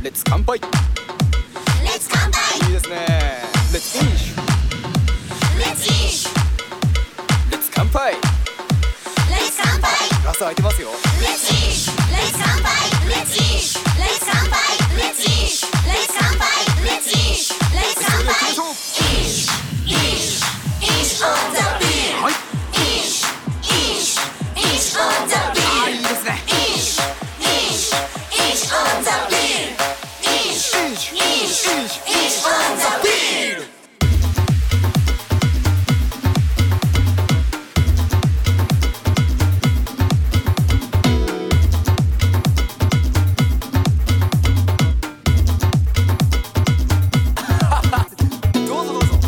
レッツ乾杯。 レッツ乾杯。 いいですね。レッツインシュ。 レッツインシュ。 レッツ乾杯。 レッツ乾杯。 ガス開いてますよ。 レッツインシュ。レッツ乾杯。レッツインシュ。レッツ乾杯。レッツインシュ。レッツ乾杯。レッツインシュ。レッツ乾杯。インシュインシュインシュ on the beat。 はい。 インシュインシュインシュ on the beat。 いいですね。 インシュインシュインシュ on the beat。 インシュインシュインシュインシュ on the beat。 どうぞどうぞ。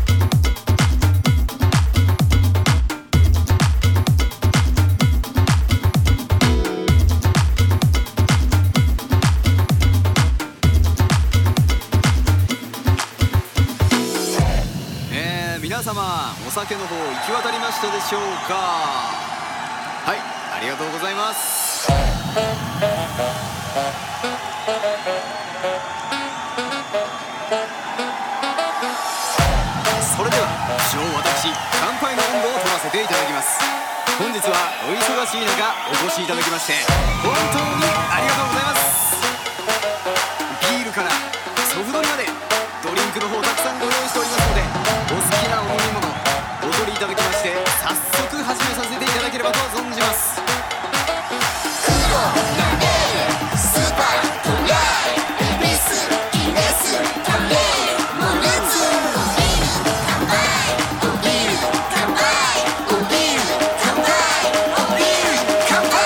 皆様お酒の方行き渡りましたでしょうか。はい、ありがとうございます。それでは一応私乾杯の温度を取らせていただきます。本日はお忙しい中お越しいただきまして本当にありがとうございます。ビールからソフトリまでドリンクの方たくさんご用意しておりますので、お好きなお飲み物お取りいただきまして早速始めさせていただければと存じます。 スーパートレイエビスギネスカレーモルツおビール乾杯おビール乾杯おビール乾杯。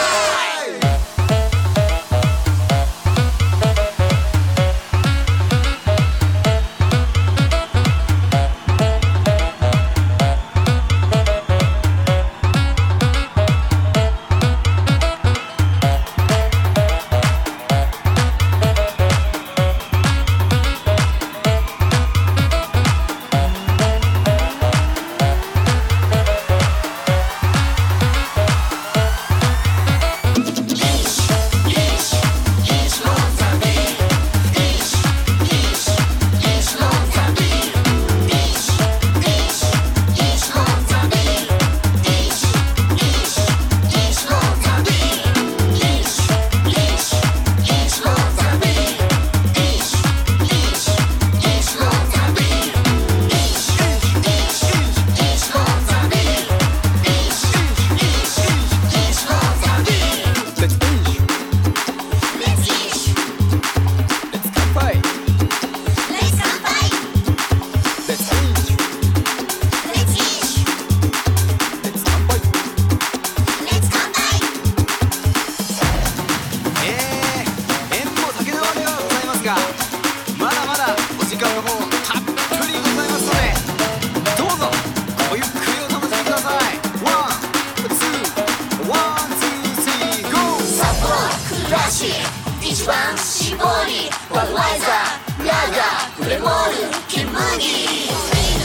まだまだお時間の方たっぷりございますので、どうぞごゆっくりお楽しみください。ワン、ツー、ゴー。 札幌クラシック一番搾りバドワイザーラガープレモール金麦。